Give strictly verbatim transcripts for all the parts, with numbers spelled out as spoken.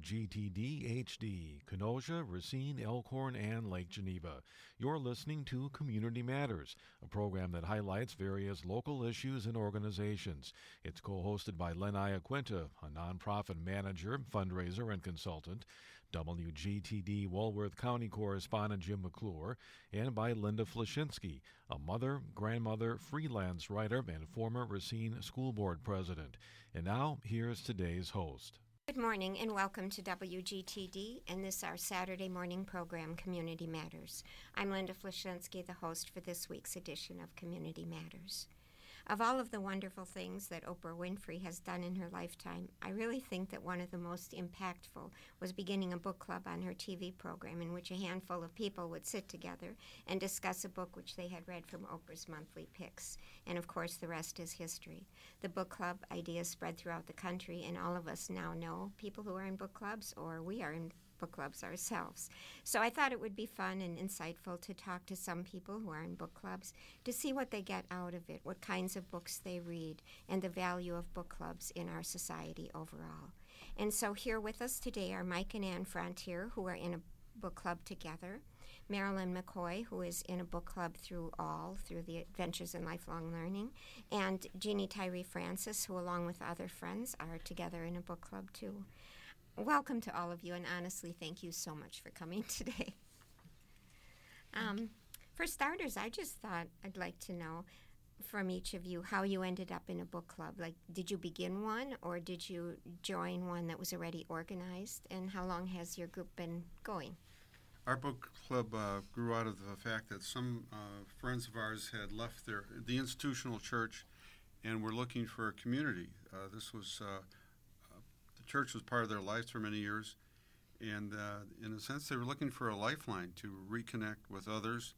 G T D H D, Kenosha, Racine, Elkhorn, and Lake Geneva. You're listening to Community Matters, a program that highlights various local issues and organizations. It's co-hosted by Len Iaquinta, a nonprofit manager, fundraiser, and consultant, W G T D Walworth County correspondent Jim McClure, and by Linda Flashinsky, a mother, grandmother, freelance writer, and former Racine School Board president. And now, here's today's host. Good morning and welcome to W G T D and this our Saturday morning program, Community Matters. I'm Linda Flashinsky, the host for this week's edition of Community Matters. Of all of the wonderful things that Oprah Winfrey has done in her lifetime, I really think that one of the most impactful was beginning a book club on her T V program in which a handful of people would sit together and discuss a book which they had read from Oprah's monthly picks. And of course, the rest is history. The book club ideas spread throughout the country, and all of us now know people who are in book clubs, or we are in book clubs ourselves. So I thought it would be fun and insightful to talk to some people who are in book clubs to see what they get out of it, what kinds of books they read, and the value of book clubs in our society overall. And so here with us today are Mike and Ann Frontier, who are in a book club together, Marilyn McCoy, who is in a book club through all, through the Adventures in Lifelong Learning, and Jeannie Tyree Francis, who along with other friends are together in a book club too. Welcome to all of you, and honestly, thank you so much for coming today. Um, for starters, I just thought I'd like to know from each of you how you ended up in a book club. Like, did you begin one, or did you join one that was already organized, and how long has your group been going? Our book club uh, grew out of the fact that some uh, friends of ours had left their the institutional church and were looking for a community. Uh, this was uh, The church was part of their lives for many years, and uh, in a sense, they were looking for a lifeline to reconnect with others.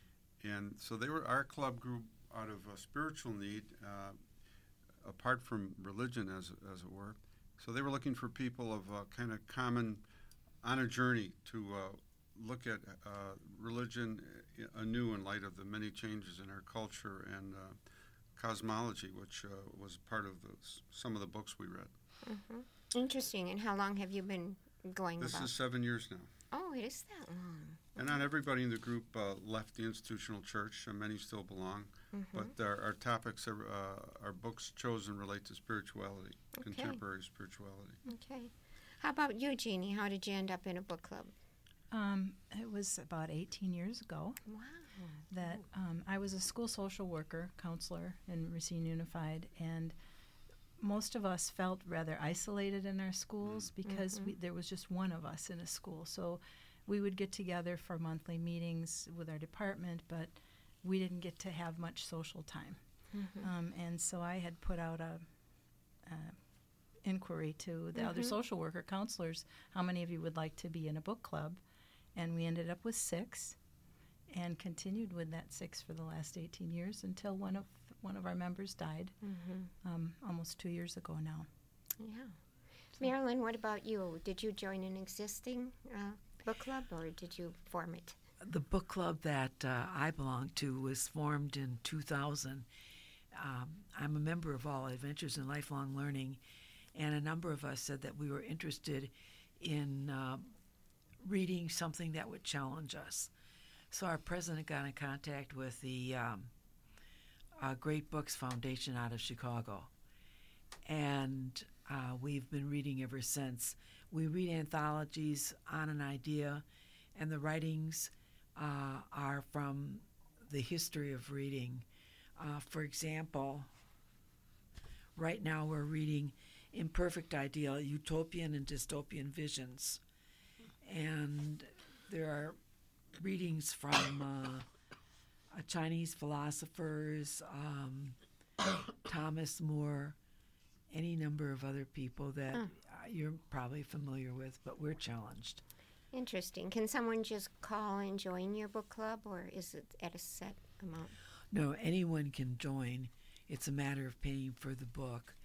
And so they were. Our club grew out of a spiritual need, uh, apart from religion, as as it were. So they were looking for people of uh, kind of common, on a journey to uh, look at uh, religion anew in light of the many changes in our culture and uh, cosmology, which uh, was part of the, some of the books we read. Mm-hmm. Interesting. And how long have you been going This about? is seven years now. Oh, it is that long. And not everybody in the group uh, left the institutional church. Uh, many still belong. Mm-hmm. But our, our topics, are, uh, our books chosen relate to spirituality, Okay. contemporary spirituality. Okay. How about you, Jeannie? How did you end up in a book club? Um, it was about eighteen years ago Wow. that um, I was a school social worker, counselor in Racine Unified, and most of us felt rather isolated in our schools because Mhm. we, there was just one of us in a school. So we would get together for monthly meetings with our department, but we didn't get to have much social time. Mhm. Um, and so I had put out a, a inquiry to the other Mhm. social worker counselors, how many of you would like to be in a book club? And we ended up with six and continued with that six for the last eighteen years until one of one of our members died Mhm. um, almost two years ago now. Yeah. Marilyn, what about you? Did you join an existing uh, book club, or did you form it? The book club that uh, I belong to was formed in two thousand. Um, I'm a member of All Adventures in Lifelong Learning, and a number of us said that we were interested in uh, reading something that would challenge us. So our president got in contact with the um, uh, Great Books Foundation out of Chicago, and uh, we've been reading ever since. We read anthologies on an idea, and the writings uh, are from the history of reading. Uh, for example, right now we're reading Imperfect Ideal, Utopian and Dystopian Visions. And there are readings from uh, uh, Chinese philosophers, um, Thomas More, any number of other people that Huh. uh, you're probably familiar with, but we're challenged. Interesting. Can someone just call and join your book club, or is it at a set amount? No, anyone can join. It's a matter of paying for the book.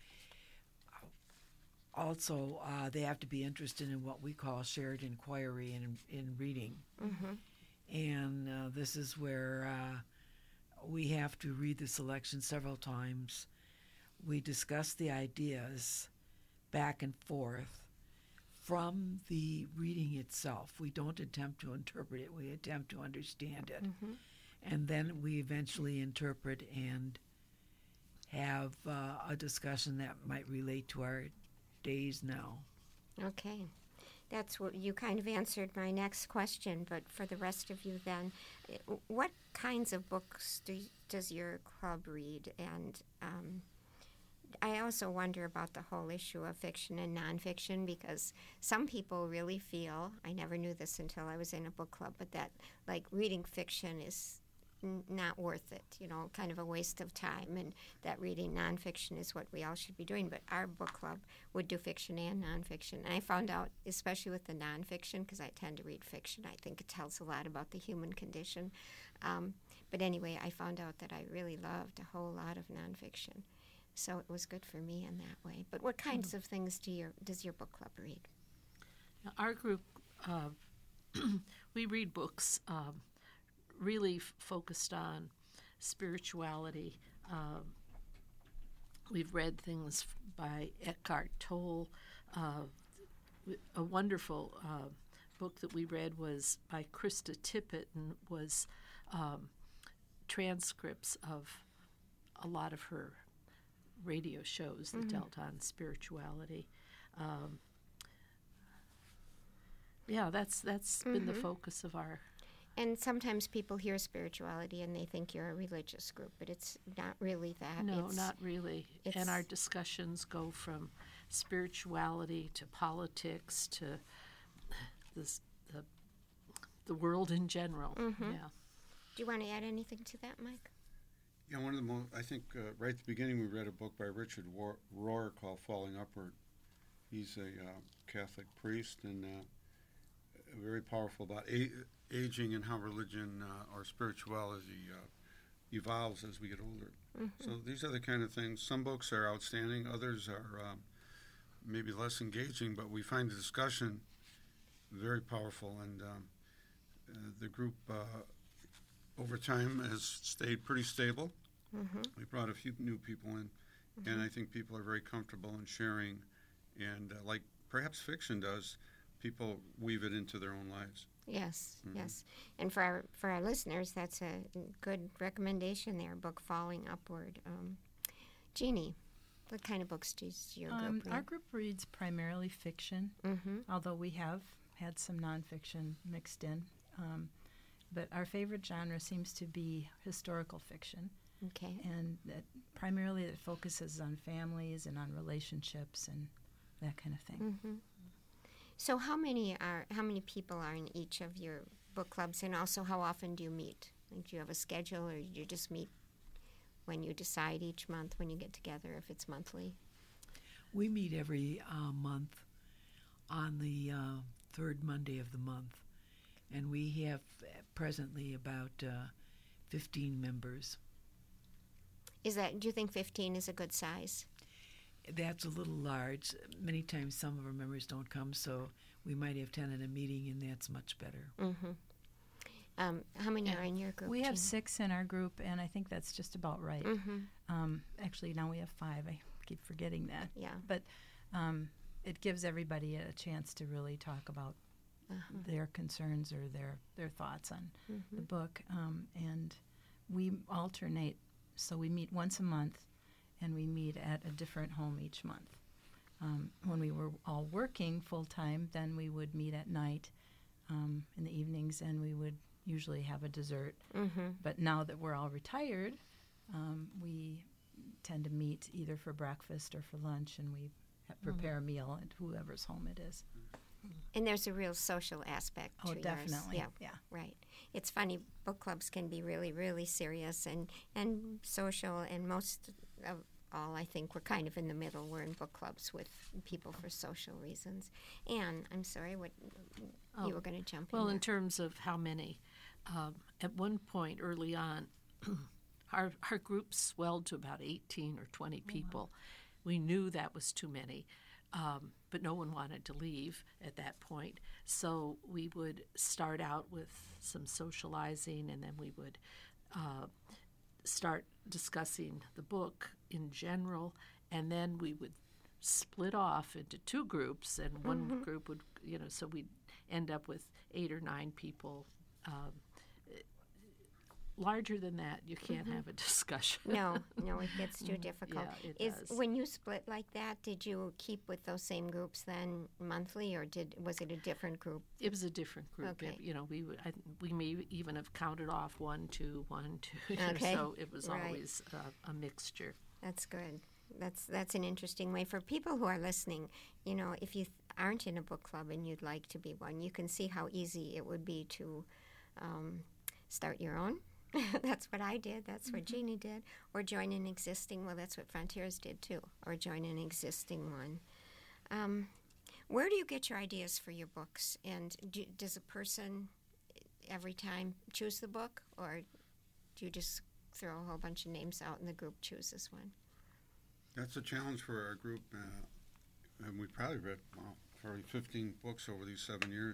Also, uh, they have to be interested in what we call shared inquiry in, in reading. Mm-hmm. And uh, this is where uh, we have to read the selection several times. We discuss the ideas back and forth from the reading itself. We don't attempt to interpret it, we attempt to understand it. Mm-hmm. And then we eventually interpret and have uh, a discussion that might relate to our days now. Okay. That's what you kind of answered my next question, but for the rest of you then, eh, what kinds of books do, does your club read? And um, I also wonder about the whole issue of fiction and nonfiction, because some people really feel, I never knew this until I was in a book club, but that like reading fiction is n- not worth it, you know, kind of a waste of time, and that reading nonfiction is what we all should be doing. But our book club would do fiction and nonfiction. And I found out, especially with the nonfiction, because I tend to read fiction, I think it tells a lot about the human condition. Um, but anyway, I found out that I really loved a whole lot of nonfiction. So it was good for me in that way. But what kinds mm-hmm. of things do your, does your book club read? Now, our group, uh, we read books um, really f- focused on spirituality. Um, we've read things by Eckhart Tolle. Uh, a wonderful uh, book that we read was by Krista Tippett, and was um, transcripts of a lot of her radio shows that mm-hmm. dealt on spirituality. Um, yeah, that's that's mm-hmm. been the focus of our. And sometimes people hear spirituality and they think you're a religious group, but it's not really that. No, it's, not really. And our discussions go from spirituality to politics to this, the the world in general. Mm-hmm. Yeah. Do you want to add anything to that, Mike? Yeah, one of the most, I think uh, right at the beginning we read a book by Richard War- Rohr called Falling Upward. He's a uh, Catholic priest, and uh, very powerful about a- aging and how religion uh, or spirituality uh, evolves as we get older. Mm-hmm. So these are the kind of things. Some books are outstanding, others are um, maybe less engaging, but we find the discussion very powerful, and um, uh, the group uh, over time has stayed pretty stable. Mm-hmm. We brought a few new people in, mm-hmm. and I think people are very comfortable in sharing, and uh, like perhaps fiction does, people weave it into their own lives. Yes, mm-hmm. yes. And for our for our listeners, that's a good recommendation there, book Falling Upward. Um, Jeannie, what kind of books does your group um, read? Our group reads primarily fiction, mm-hmm. although we have had some nonfiction mixed in. Um, but our favorite genre seems to be historical fiction. Okay. And that primarily it focuses on families and on relationships and that kind of thing. Mm-hmm. So how many are how many people are in each of your book clubs, and also how often do you meet? Like, do you have a schedule, or do you just meet when you decide each month when you get together, if it's monthly? We meet every uh, month on the uh, third Monday of the month, and we have presently about uh, fifteen members. Is that, do you think fifteen is a good size? That's a little large. Many times some of our members don't come, so we might have ten at a meeting, and that's much better. Mm-hmm. Um, how many Yeah. are in your group? We have Jean? six in our group, and I think that's just about right. Mm-hmm. Um, actually, now we have five. I keep forgetting that. Yeah. But um, it gives everybody a chance to really talk about Uh-huh. their concerns or their, their thoughts on Mm-hmm. the book. Um, and we alternate. So we meet once a month, and we meet at a different home each month. Um, when we were all working full-time, then we would meet at night um, in the evenings, and we would usually have a dessert. Mm-hmm. But now that we're all retired, um, we tend to meet either for breakfast or for lunch, and we ha- prepare a meal at whoever's home it is. And there's a real social aspect Oh, to yours. definitely. Yeah, Yeah. right. It's funny, book clubs can be really, really serious and, and social, and most of all, I think, we're kind of in the middle. We're in book clubs with people for social reasons. Anne, I'm sorry, what Oh, you were going to jump Well, in in there. terms of how many, um, at one point early on, our our group swelled to about eighteen or twenty people. We knew that was too many, um, but no one wanted to leave at that point. So we would start out with some socializing, and then we would uh, start discussing the book in general, and then we would split off into two groups, and one group would, you know, so we'd end up with eight or nine people. Um, larger than that, you can't have a discussion. No, no, it gets too difficult. Yeah, it Is does. when you split like that, did you keep with those same groups then monthly, or did was it a different group? It was a different group. Okay. It- you know, we would, I, we may even have counted off one, two, one, two. you know, Okay. So it was Right. always uh, a mixture. That's good. That's that's an interesting way for people who are listening. You know, if you th- aren't in a book club and you'd like to be one, you can see how easy it would be to um, start your own. That's what I did. That's what Jeannie did. Or join an existing. Well, that's what Frontiers did too. Or join an existing one. Um, where do you get your ideas for your books? And do, does a person every time choose the book, or do you just throw a whole bunch of names out and the group chooses one? That's a challenge for our group, uh, and we probably read, well, probably fifteen books over these seven years.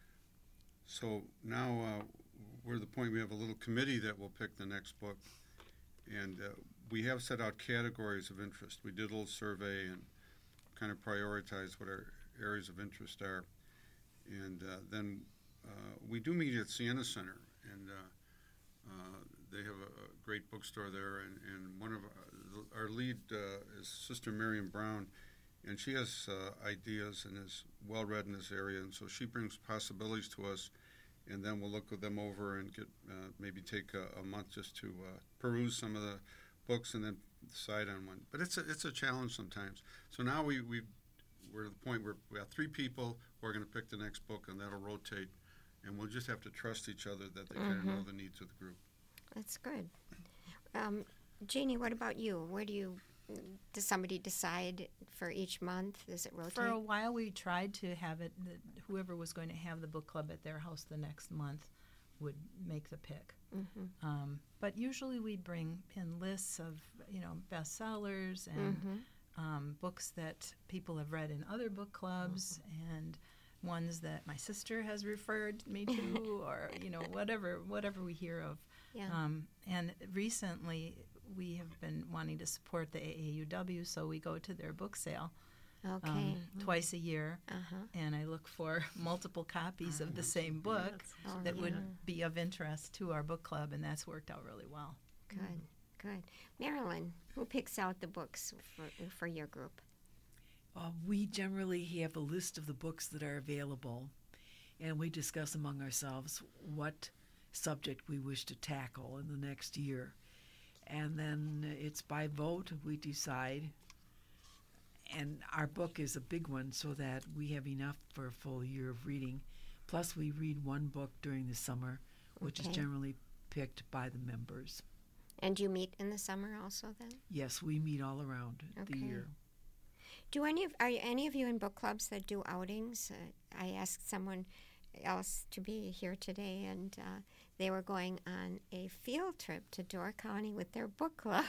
So now uh, we're at the point we have a little committee that will pick the next book, and uh, we have set out categories of interest. We did a little survey and kind of prioritized what our areas of interest are, and uh, then uh, we do meet at Sienna Center, and uh, uh, they have a, a great bookstore there, and, and one of our, our lead uh, is Sister Miriam Brown, and she has uh, ideas and is well read in this area, and so she brings possibilities to us, and then we'll look at them over and get uh, maybe take a, a month just to uh, peruse some of the books and then decide on one. But it's a, it's a challenge sometimes. So now we we we're at the point where we have three people who are going to pick the next book, and that'll rotate, and we'll just have to trust each other that they kind of know the needs of the group. That's good. Um, Jeannie, what about you? Where do you, does somebody decide for each month? Does it rotate? For a while, we tried to have it that whoever was going to have the book club at their house the next month would make the pick. Mm-hmm. Um, but usually we'd bring in lists of, you know, bestsellers and Mm-hmm. um, books that people have read in other book clubs and ones that my sister has referred me to, or you know, whatever whatever we hear of. Yeah. Um, and recently we have been wanting to support the A A U W, so we go to their book sale Okay. um, twice a year, uh-huh. and I look for multiple copies of the same book Oh, that yeah. would be of interest to our book club, and that's worked out really well. Good, good. Marilyn, who picks out the books for, for your group? Uh, we generally have a list of the books that are available, and we discuss among ourselves what subject we wish to tackle in the next year. And then it's by vote we decide. And our book is a big one so that we have enough for a full year of reading. Plus, we read one book during the summer, which Okay. is generally picked by the members. And you meet in the summer also then? Yes, we meet all around Okay. the year. Do any of, are any of you in book clubs that do outings? Uh, I asked someone else to be here today, and uh, they were going on a field trip to Door County with their book club.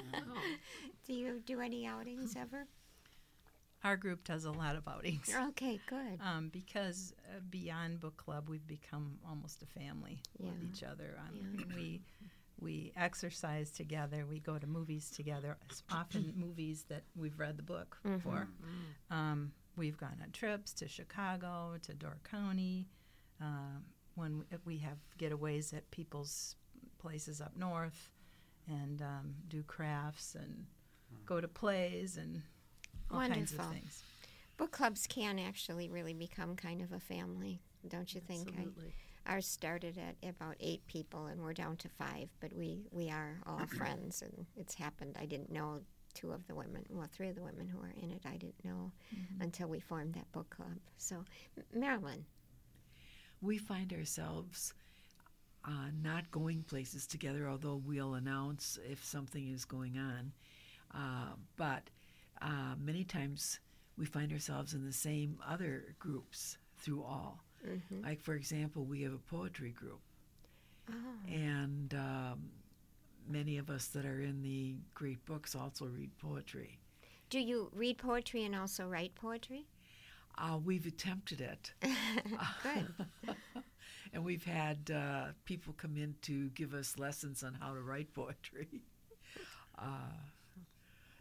Do you do any outings ever? Our group does a lot of outings. Okay, good. Um, because uh, beyond book club, we've become almost a family with Yeah. each other. Um, Yeah. We we exercise together. We go to movies together. It's often movies that we've read the book Mhm. for. Um, we've gone on trips to Chicago, to Door County. Um, when we- we have getaways at people's places up north, and um, do crafts and go to plays and all kinds Wonderful. of things. Book clubs can actually really become kind of a family, don't you think? I, Absolutely. ours started at about eight people, and we're down to five, but we, we are all friends, and it's happened. I didn't know two of the women, well, three of the women who are in it, I didn't know until we formed that book club. So, M- Marilyn, We find ourselves uh, not going places together, although we'll announce if something is going on. Uh, but uh, many times we find ourselves in the same other groups through all. mm-hmm. Like, for example, we have a poetry group, oh, and um, many of us that are in the great books also read poetry. do you read poetry and also write poetry? Uh, we've attempted it. Good. And we've had uh, people come in to give us lessons on how to write poetry. Uh,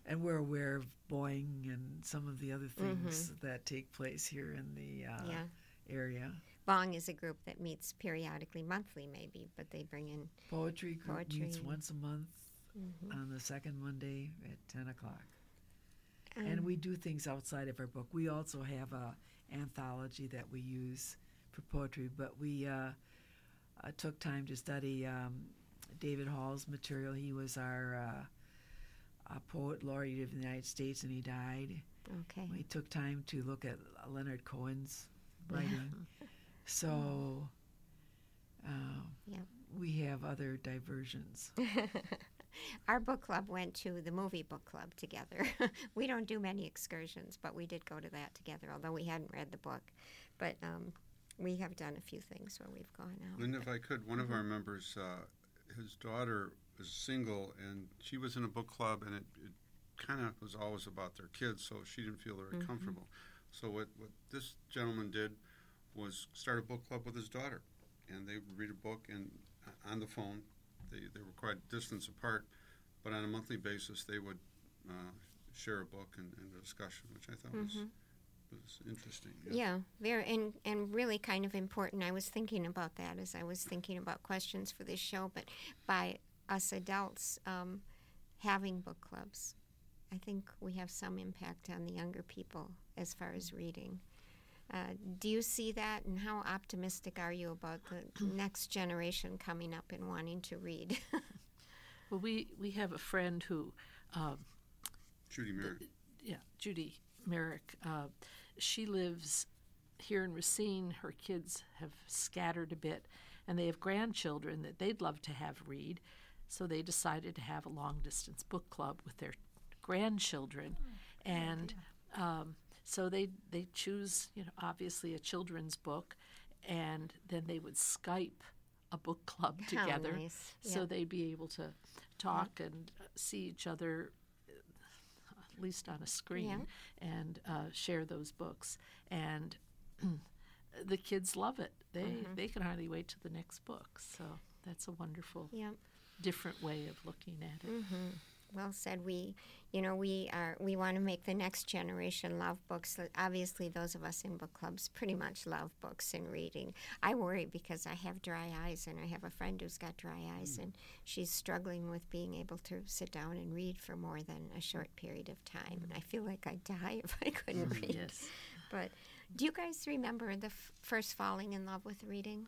and we're aware of Boeing and some of the other things that take place here in the uh, Yeah. area. Bong is a group that meets periodically, monthly maybe, but they bring in Poetry group Poetry. meets once a month Mhm. on the second Monday at ten o'clock. Um, And we do things outside of our book. We also have a anthology that we use for poetry, but we uh, uh, took time to study um, David Hall's material. He was our uh, a poet laureate of the United States, and he died. okay. We took time to look at Leonard Cohen's writing. So uh, Yeah. we have other diversions. Our book club went to the movie book club together. We don't do many excursions, but we did go to that together, although we hadn't read the book. But um, we have done a few things where we've gone out. Linda, if I could, one of our members, uh, his daughter was single, and she was in a book club, and it, it kind of was always about their kids, so she didn't feel very Mhm. comfortable. So what, what this gentleman did was start a book club with his daughter, and they would read a book and uh, on the phone. They, they were quite distance apart, but on a monthly basis, they would uh, share a book and, and a discussion, which I thought was, Mhm. was interesting. Yeah, very and and really kind of important. I was thinking about that as I was thinking about questions for this show. But by us adults um, having book clubs, I think we have some impact on the younger people as far as reading. Uh, do you see that, and how optimistic are you about the next generation coming up and wanting to read? Well, we, we have a friend who, um, Judy Merrick. yeah, Judy Merrick. Uh, she lives here in Racine. Her kids have scattered a bit, and they have grandchildren that they'd love to have read. So they decided to have a long distance book club with their grandchildren, and um, so they they choose, you know, obviously a children's book, and then they would Skype a book club How together, nice. so Yeah. they'd be able to talk and uh, see each other, uh, at least on a screen, and uh, share those books. And the kids love it. They Mhm. they can hardly wait to the next book. So that's a wonderful, Yeah. different way of looking at it. Mm-hmm. Well said. We, you know, we are we want to make the next generation love books. Obviously, those of us in book clubs pretty much love books and reading. I worry because I have dry eyes, and I have a friend who's got dry eyes, and she's struggling with being able to sit down and read for more than a short period of time. And I feel like I'd die if I couldn't read. Yes. But do you guys remember the f- first falling in love with reading?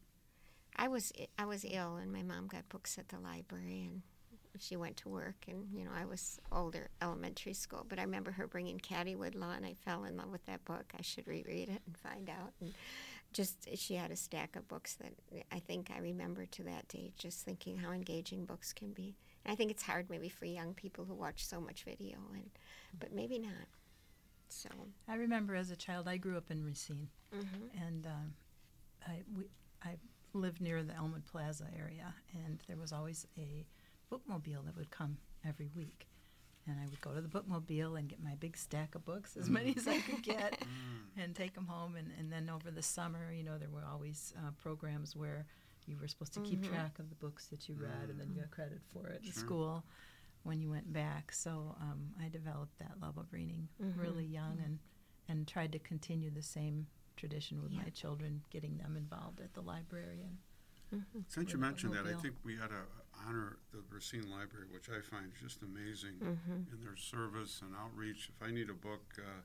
I was I was ill, and my mom got books at the library, and she went to work, and you know I was older, elementary school. But I remember her bringing Caddywood Law, and I fell in love with that book. I should reread it and find out. And just she had a stack of books that I think I remember to that date. Just thinking how engaging books can be. And I think it's hard maybe for young people who watch so much video, and but maybe not. So. I remember as a child, I grew up in Racine, Mm-hmm. and um, I we I lived near the Elmwood Plaza area, and there was always a bookmobile that would come every week, and I would go to the bookmobile and get my big stack of books, as many as I could get, and take them home. And, and then over the summer, you know, there were always uh, programs where you were supposed to keep Mhm. track of the books that you read, and then you got credit for it in Sure. school when you went back. So um, I developed that love of reading Mhm. really young, and and tried to continue the same tradition with Yeah. my children, getting them involved at the library. And Mm-hmm. Since you With mentioned that, I bookmobile. think we ought to honor the Racine Library, which I find just amazing Mm-hmm. in their service and outreach. If I need a book,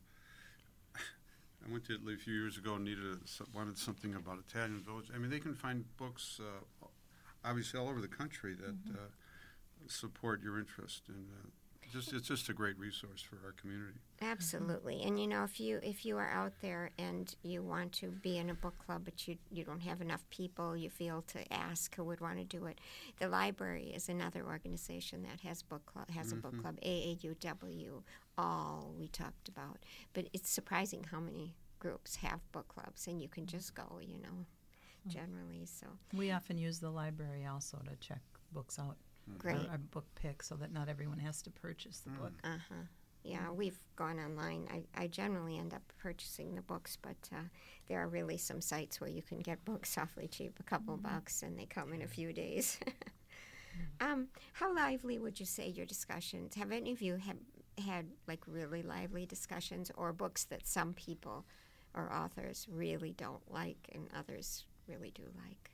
uh, I went to Italy a few years ago and needed a, wanted something about Italian Village. I mean, they can find books, uh, obviously, all over the country that uh, support your interest, and uh, just it's just a great resource for our community. Absolutely. And you know, if you if you are out there and you want to be in a book club, but you you don't have enough people, you feel to ask who would want to do it. The library is another organization that has book club has a book Mhm. club. A A U W, all we talked about. But it's surprising how many groups have book clubs, and you can just go. You know, generally. So we often use the library also to check books out, great. our, our book pick, so that not everyone has to purchase the book. Uh huh. Yeah, we've gone online. I, I generally end up purchasing the books, but uh, there are really some sites where you can get books awfully cheap, a couple bucks, and they come in a few days. um, how lively would you say your discussions? Have any of you have had like really lively discussions, or books that some people or authors really don't like and others really do like?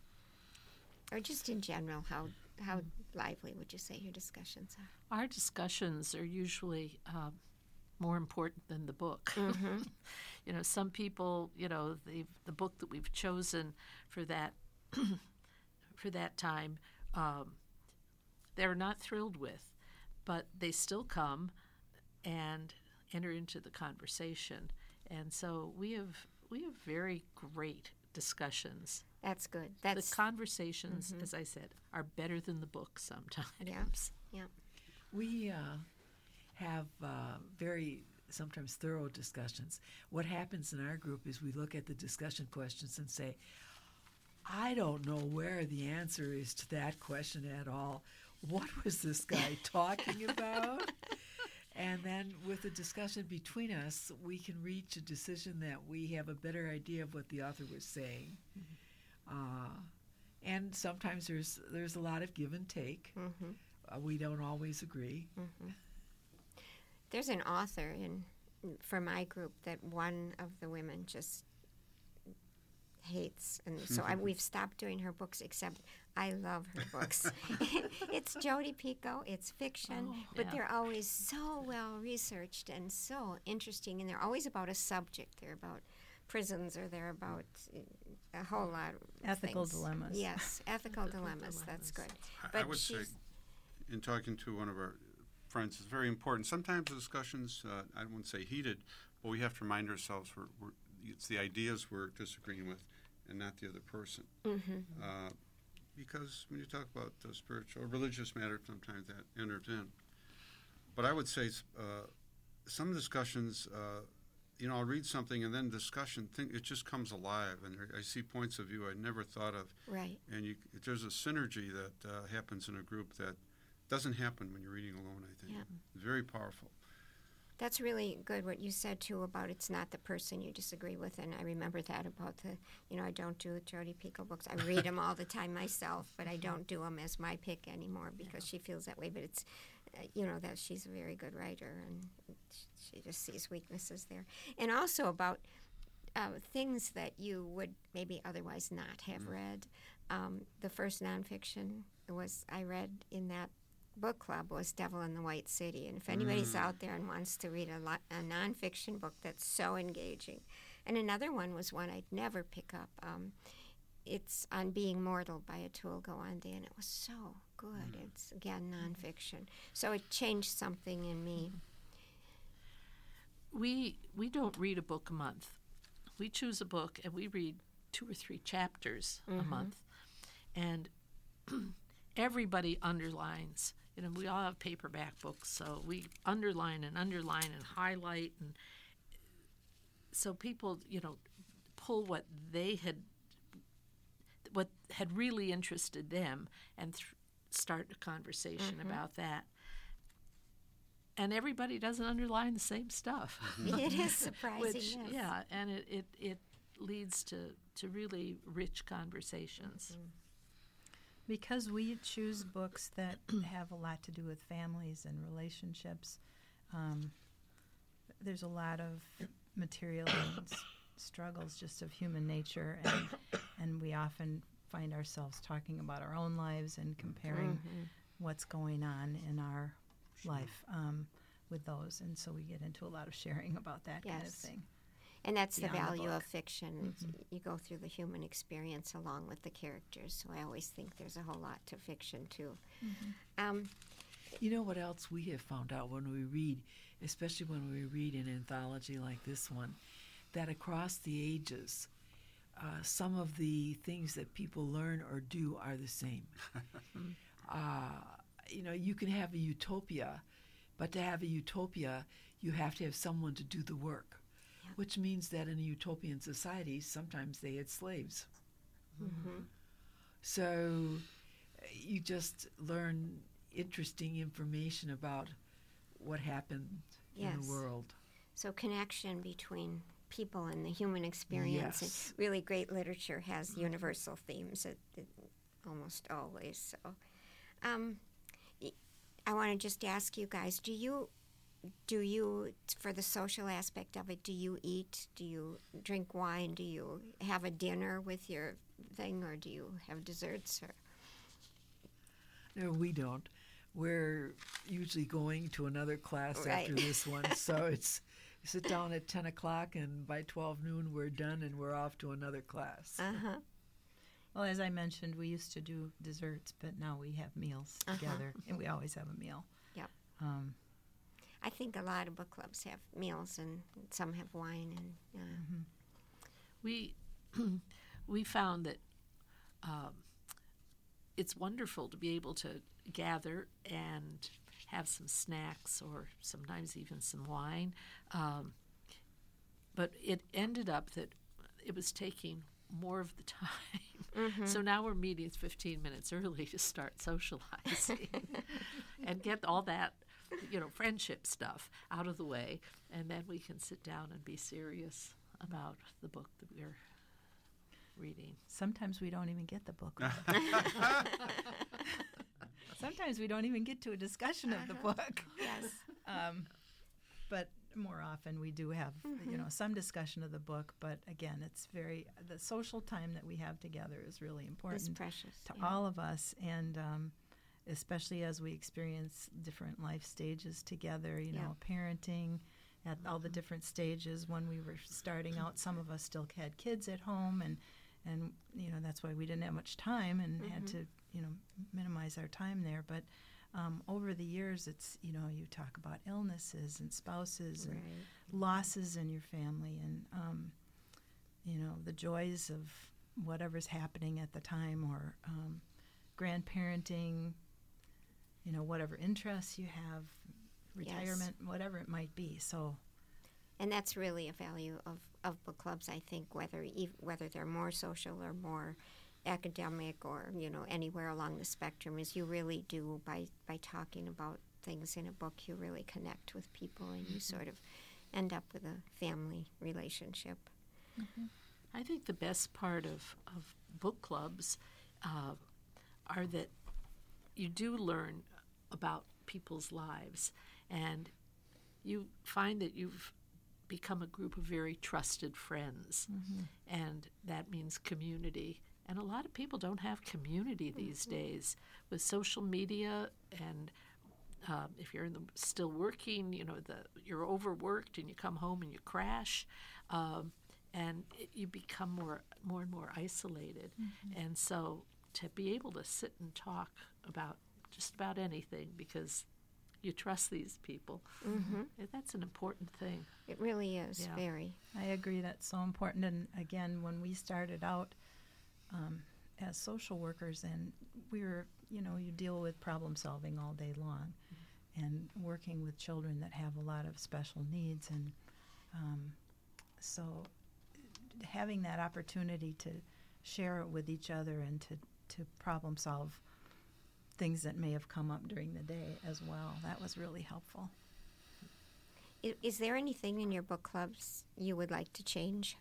Or just in general, how how lively would you say your discussions are? Our discussions are usually uh, more important than the book. Mm-hmm. You know, some people, you know, the the book that we've chosen for that for that time, um, they're not thrilled with, but they still come and enter into the conversation. And so we have we have very great discussions. That's good. That's The conversations, Mhm. as I said, are better than the book sometimes. Yeah. yeah. We uh, have uh, very sometimes thorough discussions. What happens in our group is we look at the discussion questions and say, I don't know where the answer is to that question at all. What was this guy talking about? And then with the discussion between us, we can reach a decision that we have a better idea of what the author was saying. Uh, and sometimes there's there's a lot of give and take. Mm-hmm. Uh, we don't always agree. Mm-hmm. There's an author in for my group that one of the women just hates, and so I, we've stopped doing her books. Except I love her books. It's Jodi Picoult. It's fiction, Oh, but yeah. they're always so well researched and so interesting, and they're always about a subject. They're about prisons, or they're about a whole lot of Ethical things. dilemmas. Yes, ethical, Ethical dilemmas. That's dilemmas. good. I- I But would say, she's in talking to one of our friends, it's very important. Sometimes the discussions, uh, I wouldn't say heated, but we have to remind ourselves we're, we're, it's the ideas we're disagreeing with and not the other person. Mhm. Uh, because when you talk about uh, spiritual or religious matters, sometimes that enters in. But I would say uh, some discussions, uh, you know, I'll read something and then discussion, think, it just comes alive. And there, I see points of view I never thought of. right. And you, there's a synergy that uh, happens in a group that doesn't happen when you're reading alone, I think. Yeah. It's very powerful. That's really good what you said too about it's not the person you disagree with, and I remember that about the, you know, I don't do Jodi Picoult books. I read them all the time myself, but I don't do them as my pick anymore because she feels that way. But it's, uh, you know, that she's a very good writer, and she just sees weaknesses there, and also about uh, things that you would maybe otherwise not have read. Um, the first nonfiction was I read in that book club was Devil in the White City, and if anybody's Mm. out there and wants to read a, lot, a nonfiction book that's so engaging, and another one was one I'd never pick up. Um, it's On Being Mortal by Atul Gawande, and it was so good. Mm. It's again nonfiction, so it changed something in me. We we don't read a book a month. We choose a book and we read two or three chapters a Mhm. month, and everybody underlines. You know, we all have paperback books, so we underline and underline and highlight, and so people, you know, pull what they had, what had really interested them, and th- start a conversation Mhm. about that. And everybody doesn't underline the same stuff. It is surprising. Which, yes. yeah, and it, it, it leads to, to really rich conversations. Because we choose books that have a lot to do with families and relationships, um, there's a lot of material and s- struggles just of human nature, and, and we often find ourselves talking about our own lives and comparing Mhm. what's going on in our life um, with those, and so we get into a lot of sharing about that kind of Yes. thing. And that's the beyond the value of book. fiction. It's- Mhm. You go through the human experience along with the characters. So I always think there's a whole lot to fiction too. Um, You know what else we have found out when we read, especially when we read an anthology like this one, that across the ages, uh, some of the things that people learn or do are the same. uh, you know, you can have a utopia, but to have a utopia, you have to have someone to do the work, Yeah. which means that in a utopian society, sometimes they had slaves. mhm. So uh, you just learn interesting information about what happened in Yes. the world. So connection between people and the human experience. Yes. And really great literature has universal themes it, it, almost always. So um, y- I want to just ask you guys, do you do you, for the social aspect of it, do you eat? Do you drink wine? Do you have a dinner with your thing, or do you have desserts? Or No, we don't. We're usually going to another class Right. after this one, so it's sit down at ten o'clock, and by twelve noon we're done, and we're off to another class. uh-huh. Well, as I mentioned, we used to do desserts, but now we have meals Uh-huh. together, and we always have a meal. Yep. Um, I think a lot of book clubs have meals, and some have wine, and uh, We we found that um, it's wonderful to be able to gather and have some snacks or sometimes even some wine. Um, but it ended up that it was taking more of the time. So now we're meeting fifteen minutes early to start socializing and get all that, you know, friendship stuff out of the way. And then we can sit down and be serious about the book that we're reading. sometimes we don't even get the book. Sometimes we don't even get to a discussion of the book. yes. Um, but more often we do have, you know, some discussion of the book. But again, it's very, the social time that we have together is really It's important precious. to yeah. all of us. And um, especially as we experience different life stages together, you know, parenting at all the different stages. When we were starting out, some of us still had kids at home, and, and you know, that's why we didn't have much time and had to, you know, minimize our time there. But um, over the years, it's, you know, you talk about illnesses and spouses and Right. losses in your family, and, um, you know, the joys of whatever's happening at the time, or um, grandparenting, you know, whatever interests you have, Yes. retirement, whatever it might be. So, And that's really a value of, of book clubs, I think, whether ev- whether they're more social or more academic, or, you know, anywhere along the spectrum, is you really do, by, by talking about things in a book, you really connect with people, and you sort of end up with a family relationship. I think the best part of, of book clubs uh, are that you do learn about people's lives, and you find that you've become a group of very trusted friends, and that means community. And a lot of people don't have community these days with social media, and um, if you're in the, still working, you know, the you're overworked and you come home and you crash, um, and it, you become more more and more isolated. And so to be able to sit and talk about just about anything because you trust these people, Mm-hmm. that's an important thing. It really is, Yeah. very. I agree, that's so important. And again, when we started out um, as social workers, and we were, you know, you deal with problem solving all day long, and working with children that have a lot of special needs. And um, so having that opportunity to share it with each other, and to, to problem solve things that may have come up during the day as well, that was really helpful. I- Is there anything in your book clubs you would like to change?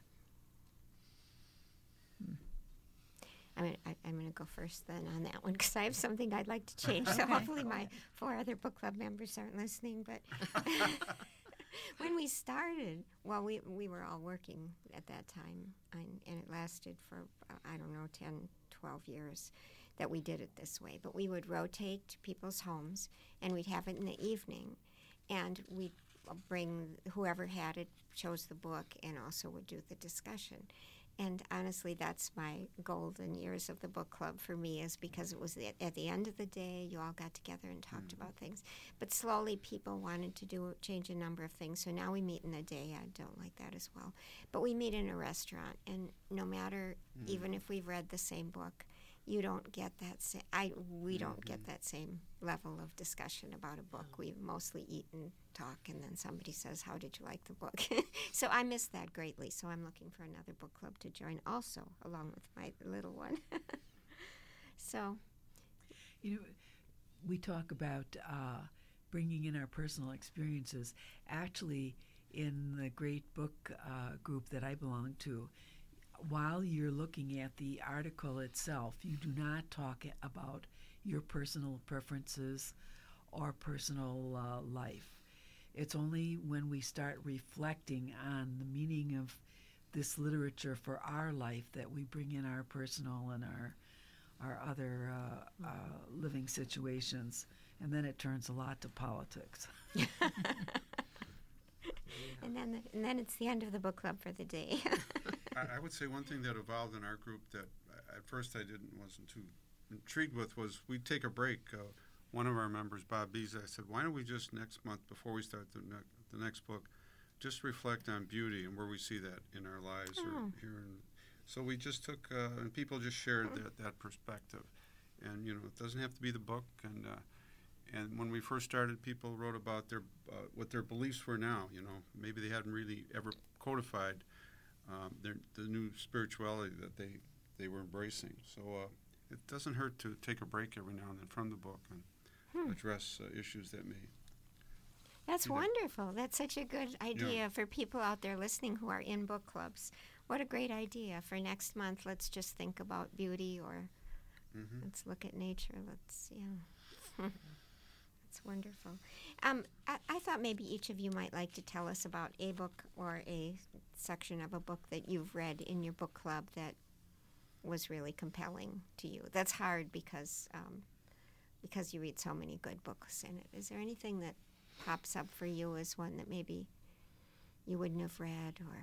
I'm gonna, I, I'm going to go first then on that one, because I have something I'd like to change. So Okay. hopefully my four other book club members aren't listening. But when we started, well, we we were all working at that time, and, and it lasted for, uh, I don't know, ten, twelve years that we did it this way. But we would rotate to people's homes, and we'd have it in the evening, and we'd bring whoever had it, chose the book, and also would do the discussion. And honestly, that's my golden years of the book club for me, is because it was the, at the end of the day, you all got together and talked about things. But slowly, people wanted to do change a number of things. So now we meet in the day. I don't like that as well. But we meet in a restaurant, and no matter, even if we've read the same book, you don't get that same. I we don't get that same level of discussion about a book. We mostly eat and talk, and then somebody says, "How did you like the book?" So I miss that greatly. So I'm looking for another book club to join, also along with my little one. So You know, we talk about uh, bringing in our personal experiences. Actually, in the great book uh, group that I belong to, while you're looking at the article itself, you do not talk about your personal preferences or personal uh, life, It's only when we start reflecting on the meaning of this literature for our life that we bring in our personal and our our other uh, uh, living situations, and then it turns a lot to politics. And then, the, and then it's the end of the book club for the day. I, I would say one thing that evolved in our group that I- at first I didn't wasn't too intrigued with was we'd take a break. Uh, one of our members, Bob Bees, I said, why don't we just next month before we start the, ne- the next book, just reflect on beauty and where we see that in our lives Oh. or here. In, so we just took uh, and people just shared that, that perspective, and you know it doesn't have to be the book. And uh, and when we first started, people wrote about their uh, what their beliefs were now. You know, maybe they hadn't really ever codified um, their, the new spirituality that they, they were embracing. So uh, it doesn't hurt to take a break every now and then from the book and Hmm. address uh, issues that may. That's Yeah. wonderful. That's such a good idea for people out there listening who are in book clubs. What a great idea. For next month, let's just think about beauty, or Mm-hmm. let's look at nature. Let's, yeah. That's wonderful. Um, I, I thought maybe each of you might like to tell us about a book or a section of a book that you've read in your book club that was really compelling to you. That's hard because um, because you read so many good books in it. Is there anything that pops up for you as one that maybe you wouldn't have read, or?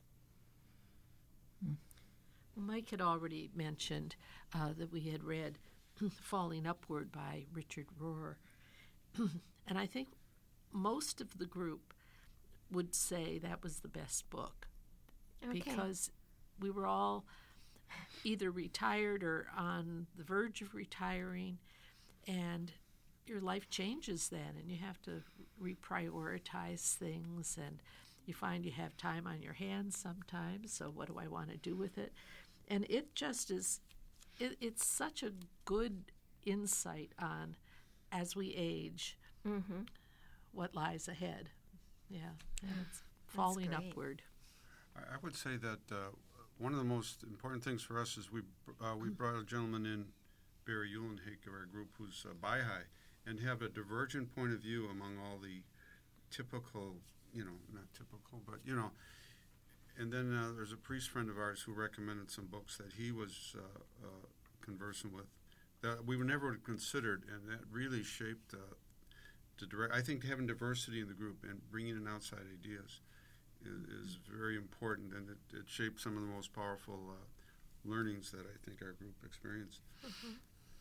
Mike had already mentioned uh, that we had read Falling Upward by Richard Rohr. And I think most of the group would say that was the best book Okay. because we were all either retired or on the verge of retiring, and your life changes then, and you have to reprioritize things, and you find you have time on your hands sometimes, so what do I want to do with it? And it just is, it, it's such a good insight on, as we age, Mm-hmm. what lies ahead. Yeah, and it's falling great. upward. I, I would say that uh, one of the most important things for us is we uh, we brought a gentleman in, Barry Eulenhake of our group, who's uh, Baha'i, and have a divergent point of view among all the typical, you know, not typical, but, you know, and then uh, there's a priest friend of ours who recommended some books that he was uh, uh, conversing with that we would never have considered, and that really shaped uh, the direct. I think having diversity in the group and bringing in outside ideas is, is very important, and it, it shaped some of the most powerful uh, learnings that I think our group experienced. Mm-hmm.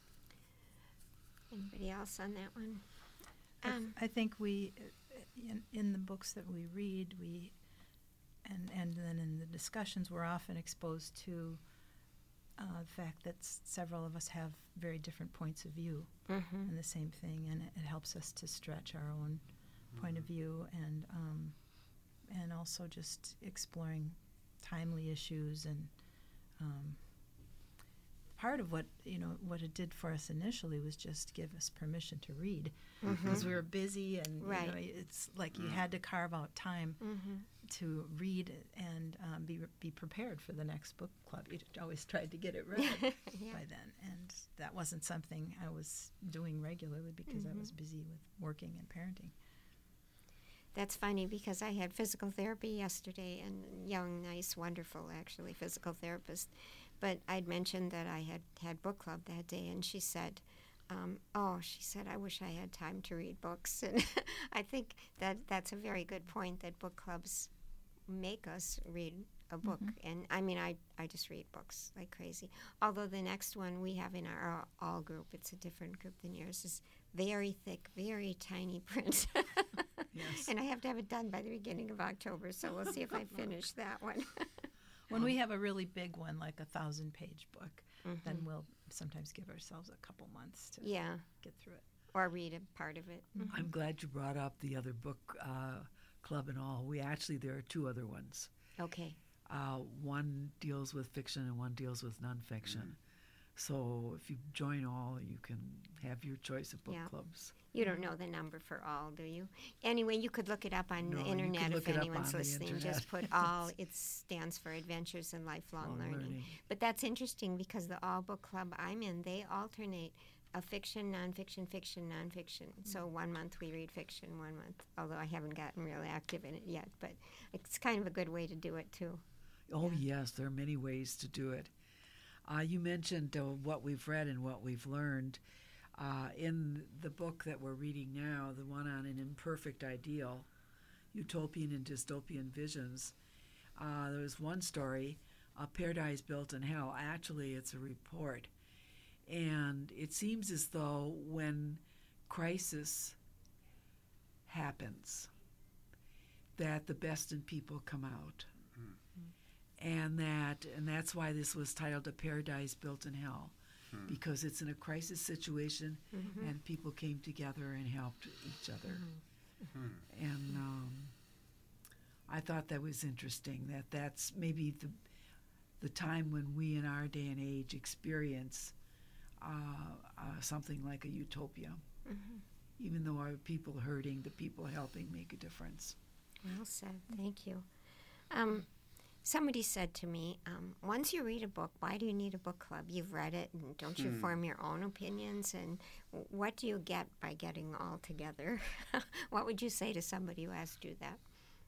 Anybody else on that one? I, th- Um, I think we, in, in the books that we read, we, and, and then in the discussions, we're often exposed to uh, the fact that s- several of us have very different points of view Mm-hmm. in the same thing, and it, it helps us to stretch our own point of view, and um, and also just exploring timely issues. And um, part of what you know what it did for us initially was just give us permission to read, because we were busy, and Right. you know, it's like you had to carve out time Mm-hmm. to read and um, be be prepared for the next book club. You always tried to get it read Yeah. by then, and that wasn't something I was doing regularly because I was busy with working and parenting. That's funny because I had physical therapy yesterday, and young, nice, wonderful, actually, physical therapist. But I'd mentioned that I had had book club that day, and she said, um, oh, she said, I wish I had time to read books. And I think that that's a very good point, that book clubs make us read a book. And I mean, I, I just read books like crazy. Although the next one we have in our all, all group, it's a different group than yours, is very thick, very tiny print. Yes. And I have to have it done by the beginning of October, so we'll see if I finish that one. When we have a really big one, like a thousand-page book, then we'll sometimes give ourselves a couple months to Yeah, get through it. or read a part of it. I'm glad you brought up the other book uh, club and all. We actually, there are two other ones. Okay. Uh, one deals with fiction and one deals with nonfiction. So if you join all, you can have your choice of book Yeah. clubs. You don't know the number for all, do you? Anyway, you could look it up on No, the you can internet look if it up anyone's on the listening. internet. Just put all. It stands for Adventures in Lifelong Long Learning. learning. But that's interesting because the All Book Club I'm in, they alternate a fiction, nonfiction, fiction, nonfiction. So one month we read fiction, one month, although I haven't gotten really active in it yet, but it's kind of a good way to do it too. Oh, yes, there are many ways to do it. Uh, you mentioned uh, what we've read and what we've learned. Uh, in the book that we're reading now, the one on an imperfect ideal, utopian and dystopian visions, uh, there was one story, A Paradise Built in Hell. Actually, it's a report. And it seems as though when crisis happens, that the best in people come out. And that and that's why this was titled A Paradise Built in Hell, hmm. because it's in a crisis situation, mm-hmm. and people came together and helped each other. Mm-hmm. And um, I thought that was interesting, that that's maybe the the time when we in our day and age experience uh, uh, something like a utopia. Mm-hmm. Even though our people hurting, the people helping make a difference. Well said. Thank you. Um, Somebody said to me, um, once you read a book, why do you need a book club? You've read it, and don't you hmm. form your own opinions? And what do you get by getting all together? What would you say to somebody who asked you that?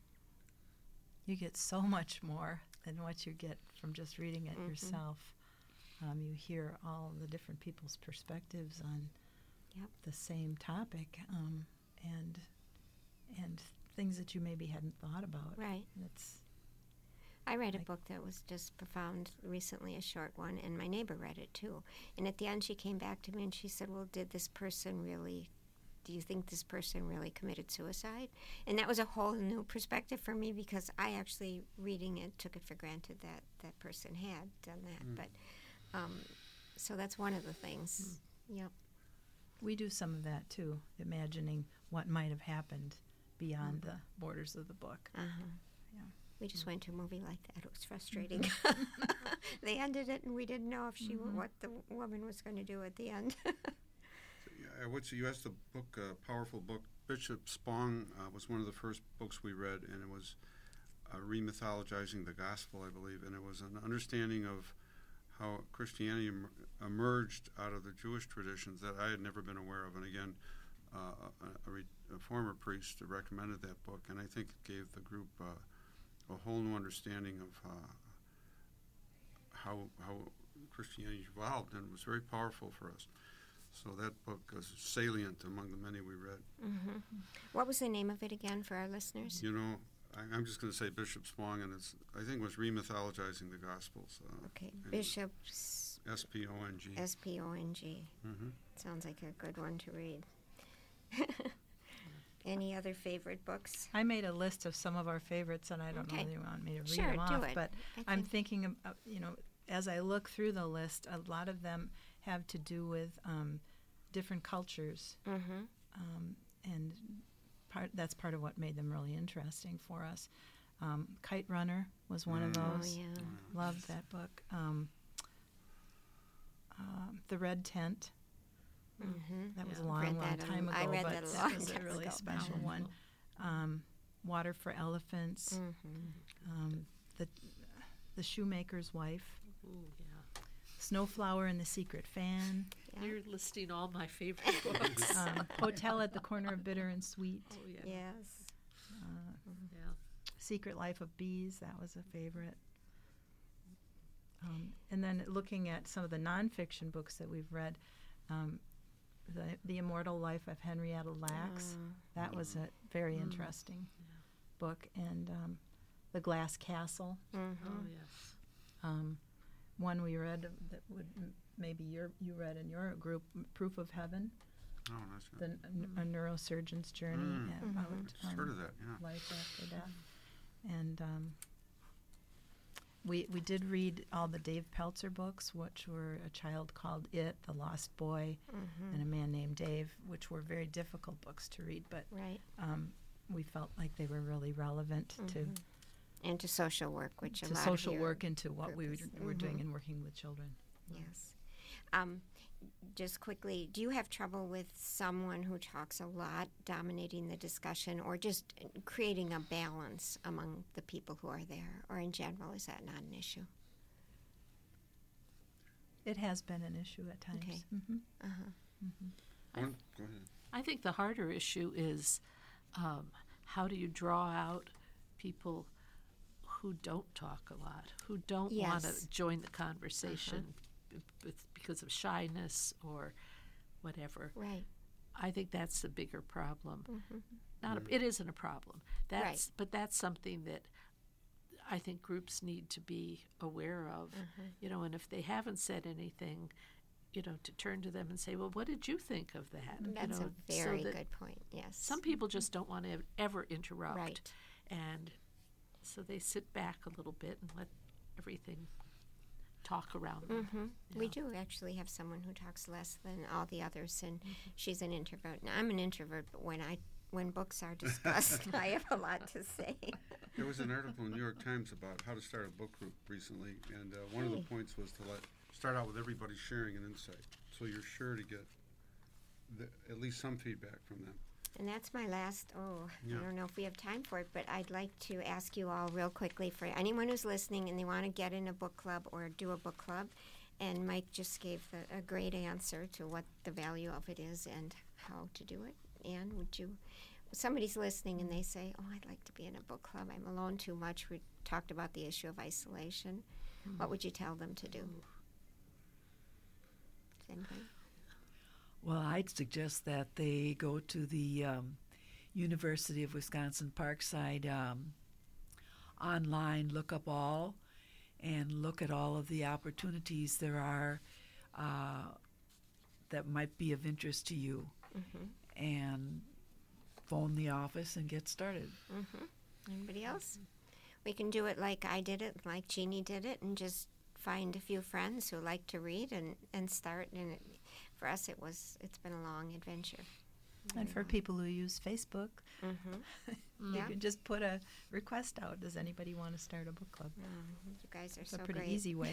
You get so much more than what you get from just reading it mm-hmm. yourself. Um, you hear all the different people's perspectives on yep. the same topic, um, and and things that you maybe hadn't thought about. Right. It's I read a book that was just profound recently, a short one, and my neighbor read it too. And at the end she came back to me and she said, well, did this person really, do you think this person really committed suicide? And that was a whole new perspective for me, because I actually, reading it, took it for granted that that person had done that. Mm. But um, so that's one of the things. Mm. Yep. We do some of that too, imagining what might have happened beyond mm. the borders of the book. Uh-huh. We just went to a movie like that. It was frustrating. They ended it, and we didn't know if she mm-hmm. what the woman was going to do at the end. so, yeah, I would say you asked the book, a uh, powerful book. Bishop Spong uh, was one of the first books we read, and it was uh, remythologizing the gospel, I believe, and it was an understanding of how Christianity em- emerged out of the Jewish traditions that I had never been aware of. And again, uh, a, a, re- a former priest recommended that book, and I think it gave the group Uh, a whole new understanding of uh, how how Christianity evolved, and it was very powerful for us. So that book is salient among the many we read. Mm-hmm. What was the name of it again for our listeners? You know, I, I'm just going to say Bishop Spong, and it's I think it was Remythologizing the Gospels. Uh, okay, Bishop S P O N G. S P O N G. Mm-hmm. Sounds like a good one to read. Any other favorite books? I made a list of some of our favorites, and I don't okay. know if you want me to read sure, them off. Do it. But I I'm thinking, of, uh, you know, as I look through the list, a lot of them have to do with um, different cultures, mm-hmm. um, and part that's part of what made them really interesting for us. Um, Kite Runner was one mm. of those. Oh, yeah. Loved that book. Um, uh, The Red Tent. Mm-hmm. That was yeah. a long, read long that time a, ago, I read but that, a that long was a time really ago. special one. Um, Water for Elephants, mm-hmm. um, the the Shoemaker's Wife, Ooh, yeah. Snowflower and the Secret Fan. Yeah. You're listing all my favorite books. um, Hotel at the Corner of Bitter and Sweet. Oh yeah. Yes. Uh, yeah. Secret Life of Bees, that was a favorite. Um, and then looking at some of the nonfiction books that we've read, um, the The Immortal Life of Henrietta Lacks, Uh, that was a very Mm. interesting book, and um, The Glass Castle, mm-hmm. Oh yes. um, one we read that would m- maybe your, you read in your group, Proof of Heaven, Oh, that's the good. n- a neurosurgeon's journey Mm. about Just heard of that, yeah. life after death. And um, we we did read all the Dave Peltzer books, which were A Child Called It, The Lost Boy, Mm-hmm. and A Man Named Dave, which were very difficult books to read, but Right. um, we felt like they were really relevant to Mhm. And to social work, which a to lot social of your work and to what we were, group is- were doing Mhm. in working with children. Yes. Um, just quickly, do you have trouble with someone who talks a lot dominating the discussion, or just creating a balance among the people who are there, or in general, is that not an issue? It has been an issue at times. Okay. hmm Uh-huh. Mm-hmm. One, go ahead. I think the harder issue is um, how do you draw out people who don't talk a lot, who don't want Yes. to join the conversation b- b- because of shyness or whatever. Right. I think that's the bigger problem. Mm-hmm. Not a, it isn't a problem. That's Right. but that's something that I think groups need to be aware of. Mm-hmm. You know, and if they haven't said anything, you know, to turn to them and say, "Well, what did you think of that?" That's you know, a very so that good point. Yes. Some people just don't want to ever interrupt, Right. and so they sit back a little bit and let everything talk around them. Mm-hmm. We Yeah. do actually have someone who talks less than all the others, and Mm-hmm. she's an introvert. Now, I'm an introvert, but when I when books are discussed, I have a lot to say. There was an article in the New York Times about how to start a book group recently, and uh, one of the Hey. points was to let start out with everybody sharing an insight, so you're sure to get the, at least some feedback from them. And that's my last, oh, Yeah. I don't know if we have time for it, but I'd like to ask you all real quickly for anyone who's listening and they want to get in a book club or do a book club. And Mike just gave the, a great answer to what the value of it is and how to do it. Anne, would you, somebody's listening and they say, oh, I'd like to be in a book club. I'm alone too much. We talked about the issue of isolation. Mm-hmm. What would you tell them to do? Anybody? Well, I'd suggest that they go to the um, University of Wisconsin Parkside um, online, look up all, and look at all of the opportunities there are uh, that might be of interest to you, Mm-hmm. and phone the office and get started. Mm-hmm. Anybody else? We can do it like I did it, like Jeannie did it, and just find a few friends who like to read and, and start. And it, for us, it was it's been a long adventure. And for people who use Facebook, Mm-hmm. you Yeah. can just put a request out. Does anybody want to start a book club? you guys are It's so a pretty great. easy way.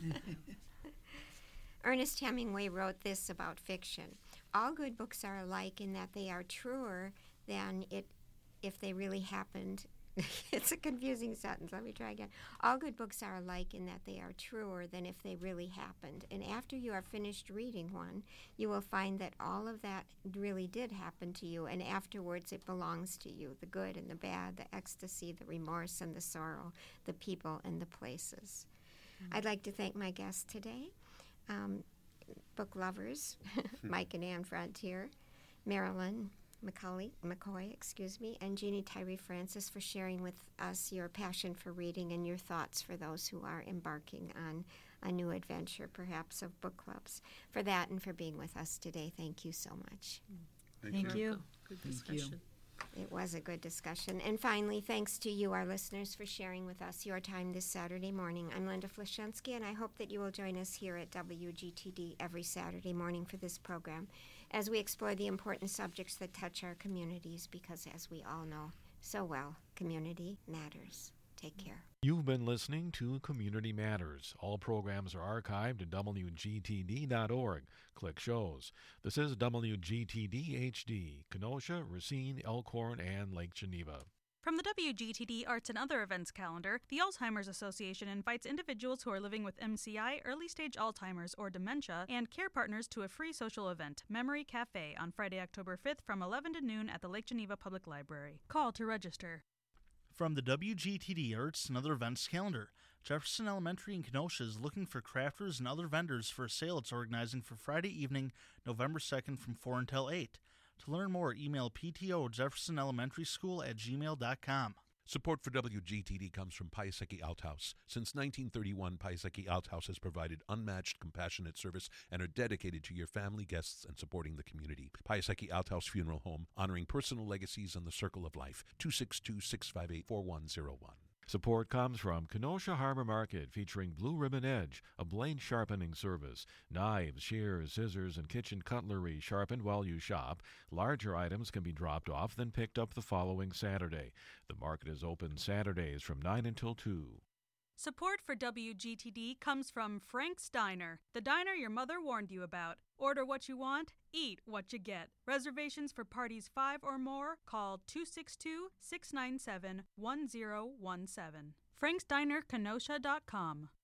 Ernest Hemingway wrote this about fiction. All good books are alike in that they are truer than it if they really happened. It's a confusing sentence. Let me try again. All good books are alike in that they are truer than if they really happened. And after you are finished reading one, you will find that all of that really did happen to you, and afterwards it belongs to you, the good and the bad, the ecstasy, the remorse and the sorrow, the people and the places. I'd like to thank my guests today, um, book lovers, Mike and Ann Frontier, Marilyn McCauley, McCoy, excuse me, and Jeannie Tyree Francis for sharing with us your passion for reading and your thoughts for those who are embarking on a new adventure, perhaps of book clubs. For that and for being with us today, thank you so much. Thank you. Good Thank you. discussion. It was a good discussion. And finally, thanks to you, our listeners, for sharing with us your time this Saturday morning. I'm Linda Flaszczynski, and I hope that you will join us here at W G T D every Saturday morning for this program as we explore the important subjects that touch our communities, because as we all know so well, community matters. Take care. You've been listening to Community Matters. All programs are archived at W G T D dot org. Click shows. This is W G T D H D, Kenosha, Racine, Elkhorn, and Lake Geneva. From the W G T D Arts and Other Events calendar, the Alzheimer's Association invites individuals who are living with M C I, early-stage Alzheimer's, or dementia, and care partners to a free social event, Memory Cafe, on Friday, October fifth from eleven to noon at the Lake Geneva Public Library. Call to register. From the W G T D Arts and Other Events calendar, Jefferson Elementary in Kenosha is looking for crafters and other vendors for a sale it's organizing for Friday evening, November second from four until eight. To learn more, email P T O Jefferson Elementary School at gmail dot com. Support for W G T D comes from Piasecki Althouse. Since nineteen thirty-one, Piasecki Althouse has provided unmatched, compassionate service and are dedicated to your family, guests, and supporting the community. Piasecki Althouse Funeral Home, honoring personal legacies and the circle of life. two six two, six five eight, four one zero one. Support comes from Kenosha Harbor Market, featuring Blue Ribbon Edge, a blade sharpening service. Knives, shears, scissors, and kitchen cutlery sharpened while you shop. Larger items can be dropped off, then picked up the following Saturday. The market is open Saturdays from nine until two. Support for W G T D comes from Frank's Diner, the diner your mother warned you about. Order what you want, eat what you get. Reservations for parties five or more, call two six two, six nine seven, one zero one seven. franks diner kenosha dot com.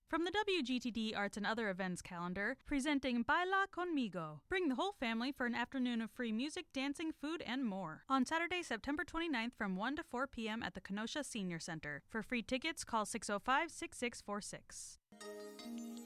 From the W G T D Arts and Other Events calendar, presenting Baila Conmigo. Bring the whole family for an afternoon of free music, dancing, food, and more. On Saturday, September twenty-ninth from one to four p.m. at the Kenosha Senior Center. For free tickets, call six oh five, six six four six.